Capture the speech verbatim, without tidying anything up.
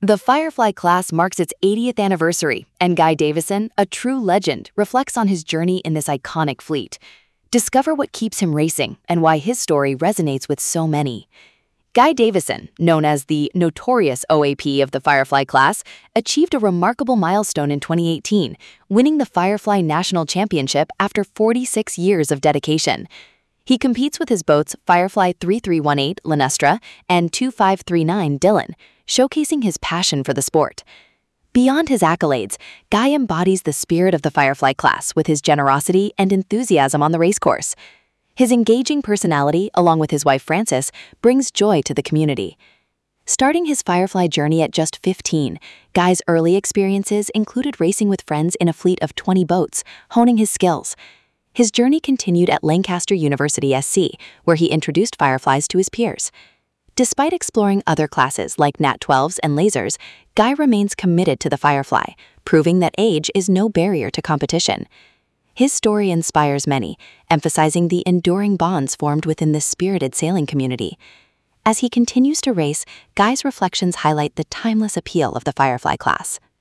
The Firefly class marks its eightieth anniversary, and Guy Davison, a true legend, reflects on his journey in this iconic fleet. Discover what keeps him racing and why his story resonates with so many. Guy Davison, known as the notorious O A P of the Firefly class, achieved a remarkable milestone in twenty eighteen, winning the Firefly National Championship after forty-six years of dedication. He competes with his boats Firefly thirty-three eighteen Lenestra and twenty-five thirty-nine Dillon, showcasing his passion for the sport. Beyond his accolades, Guy embodies the spirit of the Firefly class with his generosity and enthusiasm on the racecourse. His engaging personality, along with his wife Frances, brings joy to the community. Starting his Firefly journey at just fifteen, Guy's early experiences included racing with friends in a fleet of twenty boats, honing his skills. His journey continued at Lancaster University S C, where he introduced Fireflies to his peers. Despite exploring other classes like Nat twelves and lasers, Guy remains committed to the Firefly, proving that age is no barrier to competition. His story inspires many, emphasizing the enduring bonds formed within this spirited sailing community. As he continues to race, Guy's reflections highlight the timeless appeal of the Firefly class,